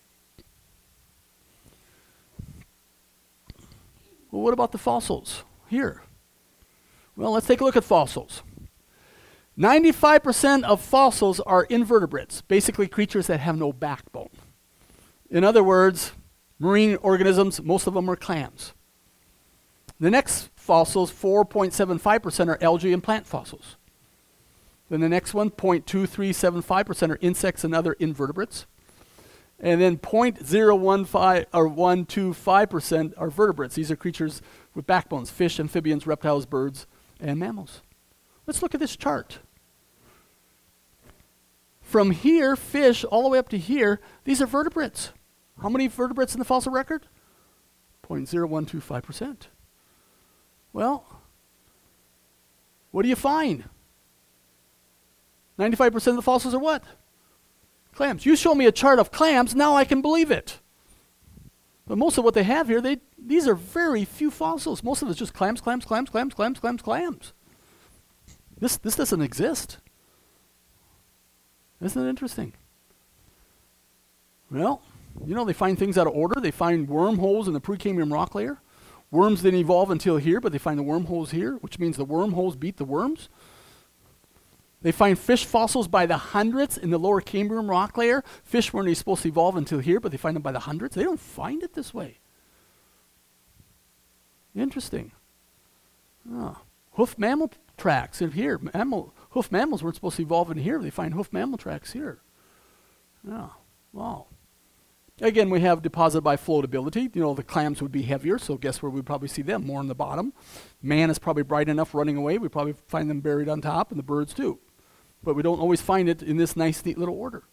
Well, what about the fossils here? Well, let's take a look at fossils. ninety-five percent of fossils are invertebrates, basically creatures that have no backbone. In other words, marine organisms, most of them are clams. The next fossils, four point seven five percent are algae and plant fossils. Then the next one, zero point two three seven five percent are insects and other invertebrates. And then zero point zero one five or one two five percent are vertebrates. These are creatures with backbones, fish, amphibians, reptiles, birds, and mammals. Let's look at this chart. From here, fish, all the way up to here, these are vertebrates. How many vertebrates in the fossil record? zero point zero one two five percent. Well, what do you find? ninety-five percent of the fossils are what? Clams. You show me a chart of clams, now I can believe it. But most of what they have here, they these are very few fossils. Most of it's just clams, clams, clams, clams, clams, clams, clams. This this doesn't exist. Isn't it interesting? Well, you know, they find things out of order. They find wormholes in the Precambrian rock layer. Worms didn't evolve until here, but they find the wormholes here, which means the wormholes beat the worms. They find fish fossils by the hundreds in the lower Cambrian rock layer. Fish weren't even supposed to evolve until here, but they find them by the hundreds. They don't find it this way. Interesting. Oh. Hoof mammal tracks in here. Mammal, hoof mammals weren't supposed to evolve in here. They find hoof mammal tracks here. Oh, wow. Again, we have deposited by floatability. You know, the clams would be heavier, so guess where we'd probably see them? More on the bottom. Man is probably bright enough running away. We probably find them buried on top, and the birds too. But we don't always find it in this nice, neat little order.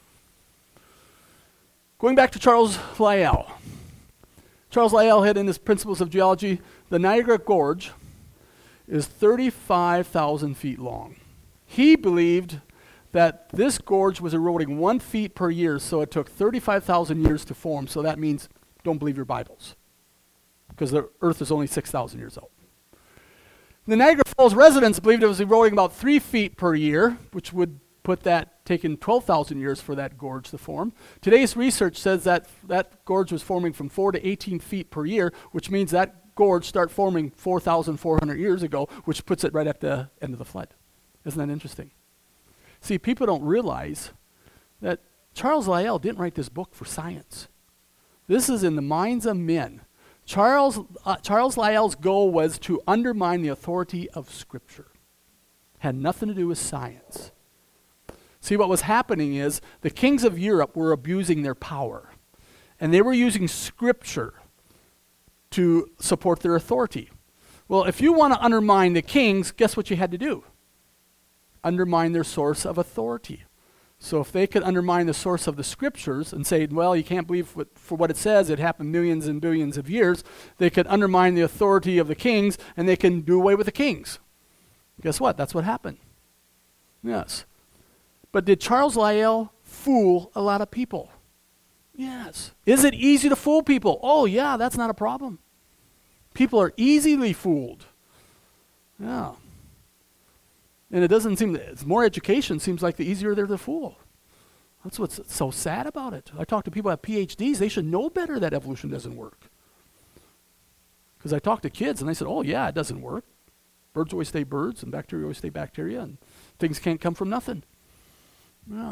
Going back to Charles Lyell. Charles Lyell had in his Principles of Geology, the Niagara Gorge is thirty-five thousand feet long. He believed that this gorge was eroding one feet per year, so it took thirty-five thousand years to form. So that means don't believe your Bibles, because the earth is only six thousand years old. The Niagara Falls residents believed it was eroding about three feet per year, which would put that, taken twelve thousand years for that gorge to form. Today's research says that that gorge was forming from four to eighteen feet per year, which means that gorge started forming four thousand four hundred years ago, which puts it right at the end of the flood. Isn't that interesting? See, people don't realize that Charles Lyell didn't write this book for science. This is in the minds of men. Charles, uh, Charles Lyell's goal was to undermine the authority of Scripture. Had nothing to do with science. See, what was happening is the kings of Europe were abusing their power. And they were using Scripture to support their authority. Well, if you want to undermine the kings, guess what you had to do? Undermine their source of authority. So if they could undermine the source of the Scriptures and say, well, you can't believe what, for what it says, it happened millions and billions of years, they could undermine the authority of the kings, and they can do away with the kings. Guess what? That's what happened. Yes. But did Charles Lyell fool a lot of people? Yes. Is it easy to fool people? Oh, yeah, that's not a problem. People are easily fooled. Yeah. And it doesn't seem, that more education seems like the easier they're to fool. That's what's so sad about it. I talk to people who have P H Ds, they should know better that evolution doesn't work. Because I talk to kids and they said, oh yeah, it doesn't work. Birds always stay birds and bacteria always stay bacteria and things can't come from nothing. Yeah.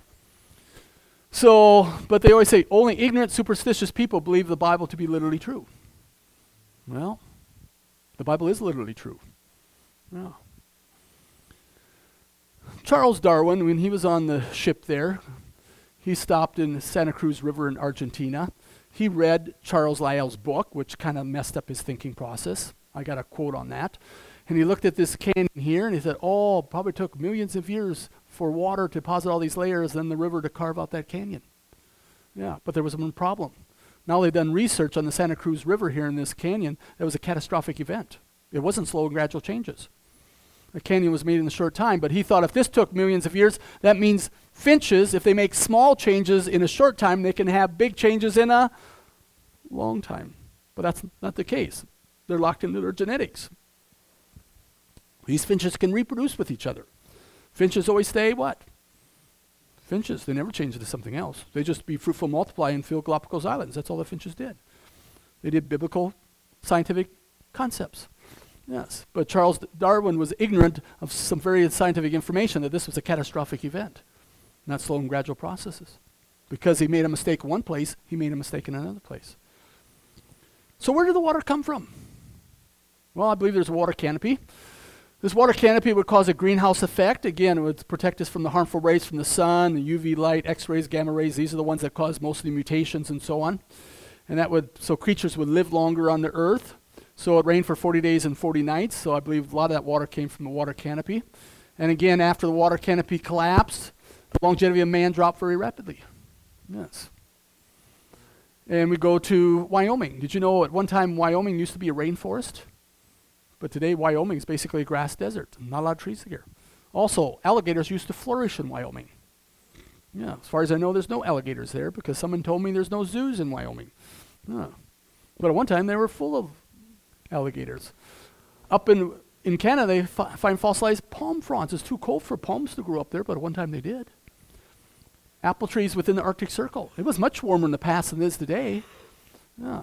So, but they always say, only ignorant, superstitious people believe the Bible to be literally true. Well, the Bible is literally true. Yeah. Charles Darwin, when he was on the ship there, he stopped in the Santa Cruz River in Argentina. He read Charles Lyell's book, which kind of messed up his thinking process. I got a quote on that. And he looked at this canyon here, and he said, oh, probably took millions of years for water to deposit all these layers, then the river to carve out that canyon. Yeah, but there was one problem. Now they've done research on the Santa Cruz River here in this canyon. That was a catastrophic event. It wasn't slow and gradual changes. The canyon was made in a short time, but he thought if this took millions of years, that means finches, if they make small changes in a short time, they can have big changes in a long time. But that's not the case. They're locked into their genetics. These finches can reproduce with each other. Finches always stay what? Finches. They never change into something else. They just be fruitful, multiply, and fill Galapagos Islands. That's all the finches did. They did biblical, scientific concepts. Yes, but Charles Darwin was ignorant of some very scientific information that this was a catastrophic event, not slow and gradual processes. Because he made a mistake in one place, he made a mistake in another place. So where did the water come from? Well, I believe there's a water canopy. This water canopy would cause a greenhouse effect. Again, it would protect us from the harmful rays from the sun, the U V light, X-rays, gamma rays. These are the ones that cause most of the mutations and so on. And that would, so creatures would live longer on the earth. So it rained for forty days and forty nights. So I believe a lot of that water came from the water canopy. And again, after the water canopy collapsed, the longevity of man dropped very rapidly. Yes. And we go to Wyoming. Did you know at one time Wyoming used to be a rainforest? But today Wyoming is basically a grass desert. Not a lot of trees here. Also, alligators used to flourish in Wyoming. Yeah, as far as I know, there's no alligators there because someone told me there's no zoos in Wyoming. Yeah. But at one time they were full of alligators. Up in in Canada, they fi- find fossilized palm fronds. It's too cold for palms to grow up there, but at one time they did. Apple trees within the Arctic Circle. It was much warmer in the past than it is today. Yeah.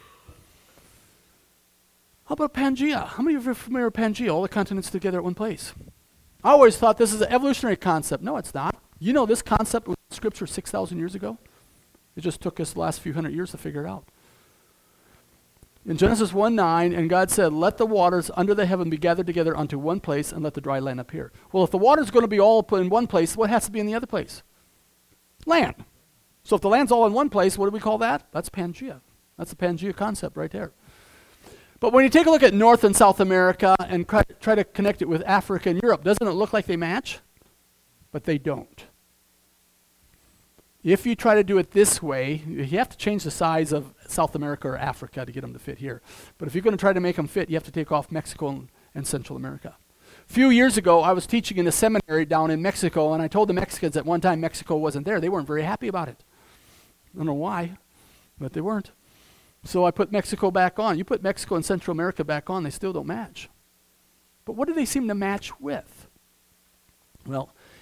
How about Pangea? How many of you are familiar with Pangea? All the continents together at one place. I always thought this is an evolutionary concept. No, it's not. You know this concept was in Scripture six thousand years ago? It just took us the last few hundred years to figure it out. In Genesis one nine, and God said, let the waters under the heaven be gathered together unto one place, and let the dry land appear. Well, if the water's going to be all put in one place, what has to be in the other place? Land. So if the land's all in one place, what do we call that? That's Pangea. That's the Pangea concept right there. But when you take a look at North and South America and try, try to connect it with Africa and Europe, doesn't it look like they match? But they don't. If you try to do it this way, you have to change the size of South America or Africa to get them to fit here. But if you're going to try to make them fit, you have to take off Mexico and, and Central America. A few years ago, I was teaching in a seminary down in Mexico, and I told the Mexicans at one time Mexico wasn't there. They weren't very happy about it. I don't know why, but they weren't. So I put Mexico back on. You put Mexico and Central America back on, they still don't match. But what do they seem to match with? Well,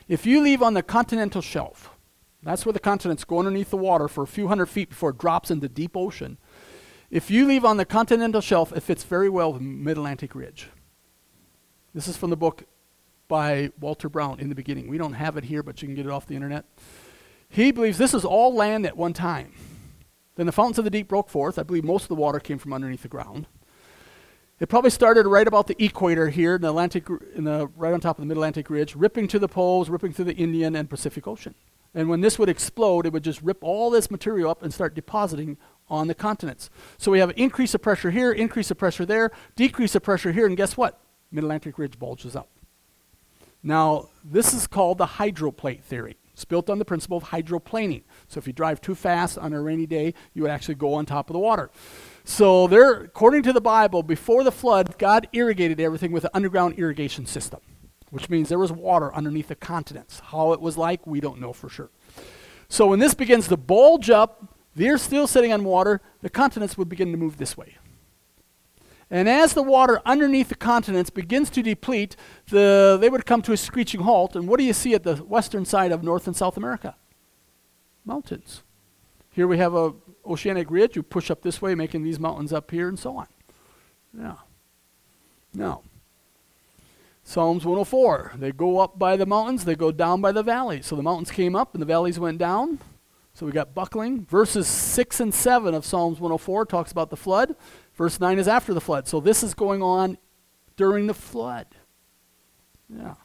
If you leave on the continental shelf, that's where the continents go underneath the water for a few hundred feet before it drops into deep ocean. If you leave on the continental shelf, it fits very well with Mid-Atlantic Ridge. This is from the book by Walter Brown, In the Beginning. We don't have it here, but you can get it off the internet. He believes this is all land at one time. Then the fountains of the deep broke forth. I believe most of the water came from underneath the ground. It probably started right about the equator here in the Atlantic, in the, right on top of the Mid-Atlantic Ridge, ripping to the poles, ripping through the Indian and Pacific Ocean. And when this would explode, it would just rip all this material up and start depositing on the continents. So we have an increase of pressure here, increase of pressure there, decrease of pressure here, and guess what? Mid-Atlantic Ridge bulges up. Now, this is called the hydroplate theory. It's built on the principle of hydroplaning. So if you drive too fast on a rainy day, you would actually go on top of the water. So there, according to the Bible, before the flood, God irrigated everything with an underground irrigation system, which means there was water underneath the continents. How it was like, we don't know for sure. So when this begins to bulge up, they're still sitting on water, the continents would begin to move this way. And as the water underneath the continents begins to deplete, the, they would come to a screeching halt. And what do you see at the western side of North and South America? Mountains. Here we have a oceanic ridge. You push up this way, making these mountains up here and so on. Yeah. Now, Psalms one oh four. They go up by the mountains, they go down by the valleys. So the mountains came up and the valleys went down. So we got buckling. Verses six and seven of Psalms one oh four talks about the flood. Verse nine is after the flood. So this is going on during the flood. Yeah.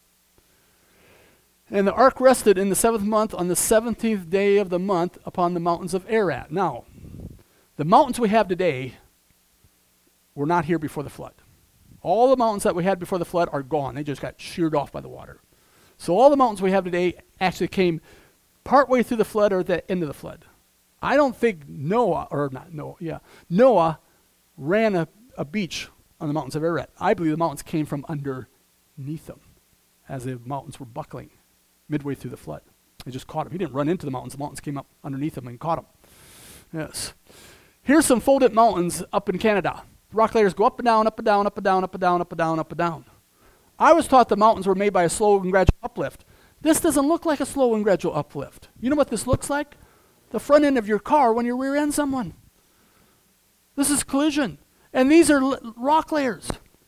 And the ark rested in the seventh month on the seventeenth day of the month upon the mountains of Ararat. Now, the mountains we have today were not here before the flood. All the mountains that we had before the flood are gone. They just got sheared off by the water. So all the mountains we have today actually came partway through the flood or at the end of the flood. I don't think Noah, or not Noah, yeah, Noah ran a, a beach on the mountains of Ararat. I believe the mountains came from underneath them as the mountains were buckling midway through the flood. They just caught him. He didn't run into the mountains. The mountains came up underneath him and caught him. Yes. Here's some folded mountains up in Canada. Rock layers go up and down, up and down, up and down, up and down, up and down, up and down. I was taught the mountains were made by a slow and gradual uplift. This doesn't look like a slow and gradual uplift. You know what this looks like? The front end of your car when you rear end someone. This is collision. And these are l- rock layers.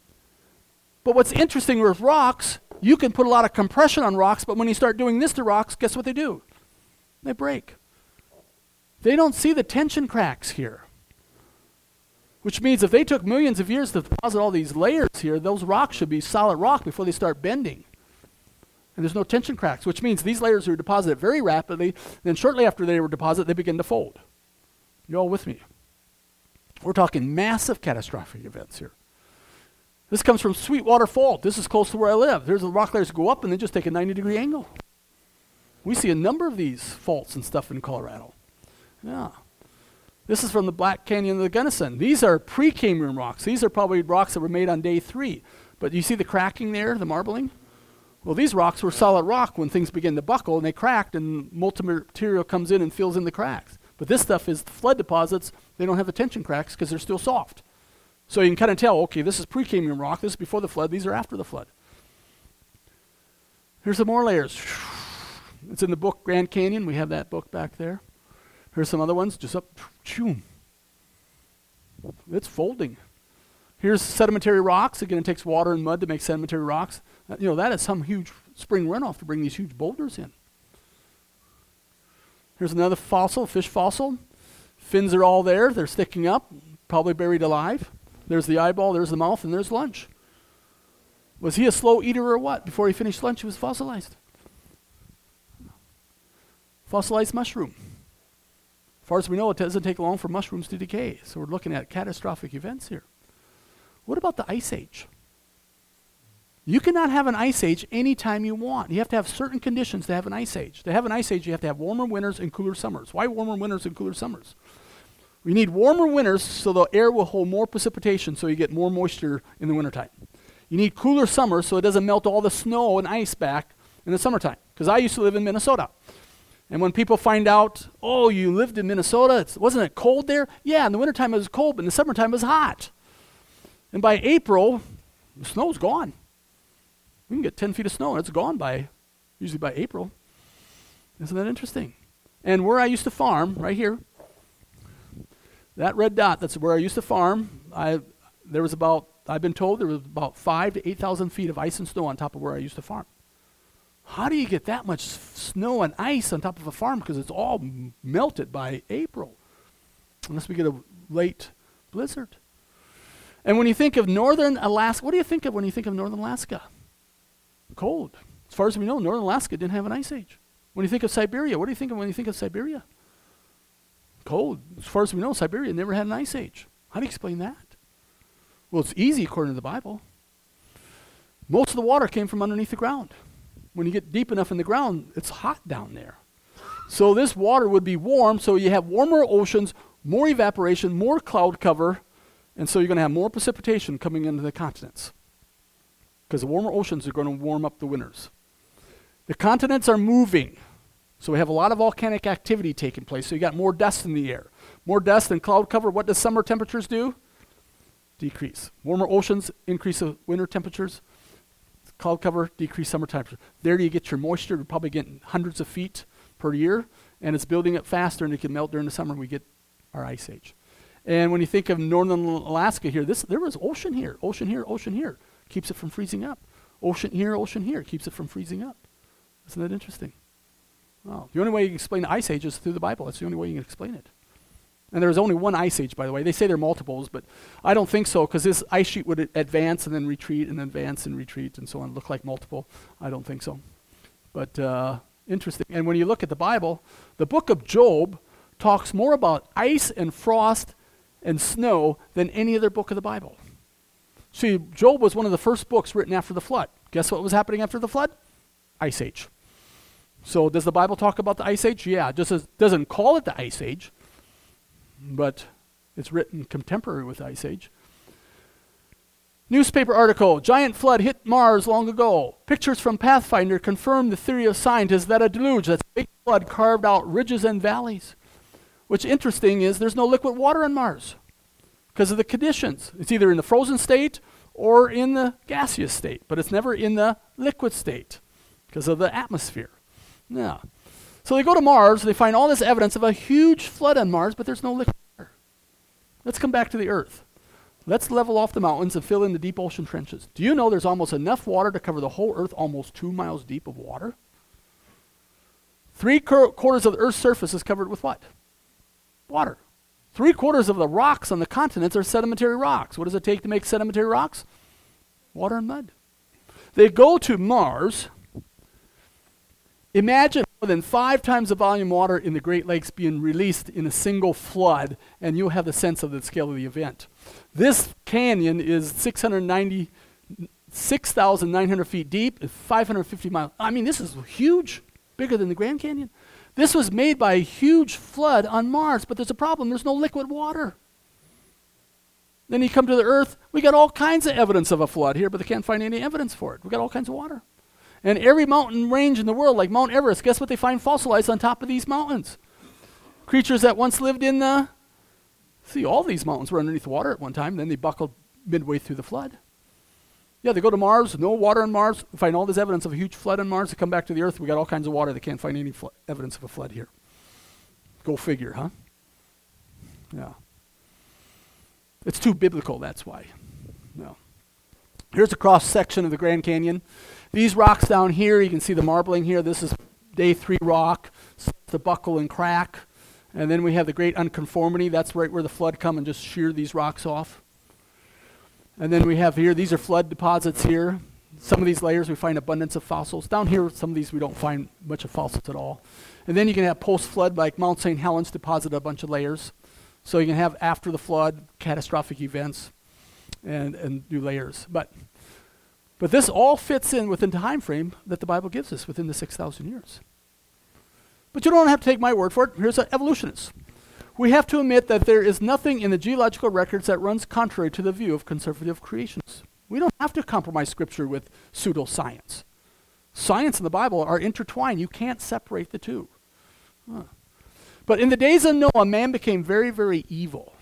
But what's interesting with rocks, you can put a lot of compression on rocks, but when you start doing this to rocks, guess what they do? They break. They don't see the tension cracks here. Which means if they took millions of years to deposit all these layers here, those rocks should be solid rock before they start bending. And there's no tension cracks, which means these layers are deposited very rapidly. Then shortly after they were deposited, they begin to fold. You all with me? We're talking massive catastrophic events here. This comes from Sweetwater Fault. This is close to where I live. There's the rock layers go up and they just take a ninety degree angle. We see a number of these faults and stuff in Colorado. Yeah. This is from the Black Canyon of the Gunnison. These are pre-Cambrian rocks. These are probably rocks that were made on day three. But you see the cracking there, the marbling? Well, these rocks were solid rock when things began to buckle and they cracked and molten material comes in and fills in the cracks. But this stuff is flood deposits. They don't have the tension cracks because they're still soft. So you can kind of tell, okay, this is pre-Cambrian rock. This is before the flood. These are after the flood. Here's some more layers. It's in the book Grand Canyon. We have that book back there. Here's some other ones, just up, choom. It's folding. Here's sedimentary rocks. Again, it takes water and mud to make sedimentary rocks. Uh, you know, that is some huge spring runoff to bring these huge boulders in. Here's another fossil, fish fossil. Fins are all there. They're sticking up, probably buried alive. There's the eyeball, there's the mouth, and there's lunch. Was he a slow eater or what? Before he finished lunch, he was fossilized. Fossilized mushroom. As far as we know, it doesn't take long for mushrooms to decay. So we're looking at catastrophic events here. What about the Ice Age? You cannot have an ice age anytime you want. You have to have certain conditions to have an ice age. To have an ice age, you have to have warmer winters and cooler summers. Why warmer winters and cooler summers? We need warmer winters so the air will hold more precipitation so you get more moisture in the wintertime. You need cooler summers so it doesn't melt all the snow and ice back in the summertime. Because I used to live in Minnesota. And when people find out, oh, you lived in Minnesota, it's, wasn't it cold there? Yeah, in the wintertime it was cold, but in the summertime it was hot. And by April, the snow's gone. We can get ten feet of snow and it's gone by, you usually by April. Isn't that interesting? And where I used to farm, right here, that red dot, that's where I used to farm. I there was about, I've been told there was about five to eight thousand feet of ice and snow on top of where I used to farm. How do you get that much s- snow and ice on top of a farm? Because it's all m- melted by April, unless we get a late blizzard. And when you think of northern Alaska, what do you think of when you think of northern Alaska? Cold. As far as we know, northern Alaska didn't have an ice age. When you think of Siberia, what do you think of when you think of Siberia? Cold. As far as we know, Siberia never had an ice age. How do you explain that? Well, it's easy according to the Bible. Most of the water came from underneath the ground. When you get deep enough in the ground, it's hot down there. So this water would be warm, so you have warmer oceans, more evaporation, more cloud cover, and so you're going to have more precipitation coming into the continents. Because the warmer oceans are going to warm up the winters. The continents are moving. So we have a lot of volcanic activity taking place. So you got more dust in the air. More dust and cloud cover. What does summer temperatures do? Decrease. Warmer oceans increase the winter temperatures. Cloud cover, decrease summer temperature. There you get your moisture. You're probably getting hundreds of feet per year. And it's building up faster and it can melt during the summer. We get our ice age. And when you think of northern Alaska here, this there was ocean here, ocean here, ocean here. Keeps it from freezing up. Ocean here, ocean here. Keeps it from freezing up. Isn't that interesting? Wow. The only way you can explain the ice age is through the Bible. That's the only way you can explain it. And there's only one ice age, by the way. They say there are multiples, but I don't think so, because this ice sheet would advance and then retreat and advance and retreat and so on, look like multiple. I don't think so. But uh, interesting. And when you look at the Bible, the book of Job talks more about ice and frost and snow than any other book of the Bible. See, Job was one of the first books written after the flood. Guess what was happening after the flood? Ice age. So does the Bible talk about the ice age? Yeah, it just as, doesn't call it the ice age, but it's written contemporary with ice age. Newspaper article, giant flood hit Mars long ago. Pictures from Pathfinder confirm the theory of scientists that a deluge, that's a big flood, carved out ridges and valleys. What's interesting is there's no liquid water on Mars because of the conditions. It's either in the frozen state or in the gaseous state, but it's never in the liquid state because of the atmosphere. Yeah. So they go to Mars, they find all this evidence of a huge flood on Mars, but there's no liquid water. Let's come back to the Earth. Let's level off the mountains and fill in the deep ocean trenches. Do you know there's almost enough water to cover the whole Earth, almost two miles deep of water? Three qu- quarters of the Earth's surface is covered with what? Water. Three quarters of the rocks on the continents are sedimentary rocks. What does it take to make sedimentary rocks? Water and mud. They go to Mars. Imagine more than five times the volume of water in the Great Lakes being released in a single flood, and you'll have the sense of the scale of the event. This canyon is six hundred ninety-six thousand nine hundred feet deep, five hundred fifty miles. I mean, this is huge, bigger than the Grand Canyon. This was made by a huge flood on Mars, but there's a problem. There's no liquid water. Then you come to the Earth. We got all kinds of evidence of a flood here, but they can't find any evidence for it. We got all kinds of water. And every mountain range in the world, like Mount Everest, guess what they find fossilized on top of these mountains? Creatures that once lived in the... See, all these mountains were underneath the water at one time. Then they buckled midway through the flood. Yeah, they go to Mars, no water on Mars. Find all this evidence of a huge flood on Mars. They come back to the Earth. We got all kinds of water. They can't find any fl- evidence of a flood here. Go figure, huh? Yeah. It's too biblical, that's why. No. Here's a cross-section of the Grand Canyon. These rocks down here, you can see the marbling here. This is day three rock, the buckle and crack. And then we have the great unconformity. That's right where the flood come and just shear these rocks off. And then we have here, these are flood deposits here. Some of these layers we find abundance of fossils. Down here, some of these we don't find much of fossils at all. And then you can have post-flood, like Mount Saint Helens deposited a bunch of layers. So you can have after the flood, catastrophic events, and, and new layers. But But this all fits in within the time frame that the Bible gives us, within the six thousand years. But you don't have to take my word for it. Here's an evolutionist. We have to admit that there is nothing in the geological records that runs contrary to the view of conservative creationists. We don't have to compromise Scripture with pseudoscience. Science and the Bible are intertwined. You can't separate the two. Huh. But in the days of Noah, man became very, very evil.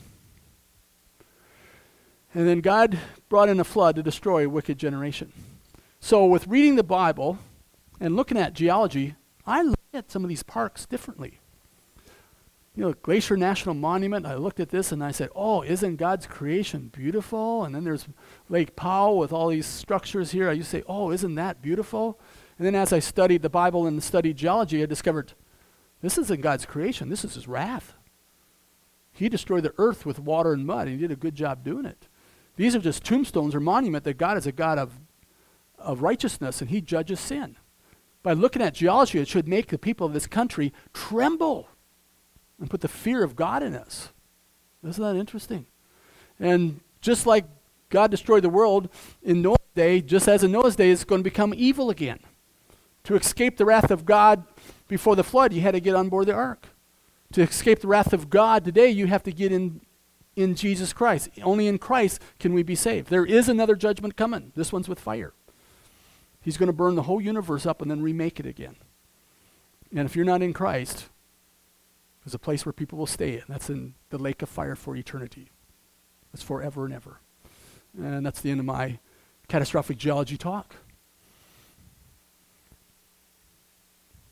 And then God brought in a flood to destroy a wicked generation. So with reading the Bible, And looking at geology, I look at some of these parks differently. You know, Glacier National Monument, I looked at this and I said, oh, isn't God's creation beautiful? And then there's Lake Powell with all these structures here. I used to say, oh, isn't that beautiful? And then as I studied the Bible and studied geology, I discovered this isn't God's creation. This is his wrath. He destroyed the earth with water and mud, and he did a good job doing it. These are just tombstones or monument that God is a God of, of righteousness, and he judges sin. By looking at geology, it should make the people of this country tremble and put the fear of God in us. Isn't that interesting? And just like God destroyed the world in Noah's day, just as in Noah's day, it's going to become evil again. To escape the wrath of God before the flood, you had to get on board the ark. To escape the wrath of God today, you have to get in, in Jesus Christ. Only in Christ can we be saved. There is another judgment coming. This one's with fire. He's going to burn the whole universe up and then remake it again. And if you're not in Christ, there's a place where people will stay, and that's in the lake of fire for eternity. It's forever and ever. And that's the end of my catastrophic geology talk.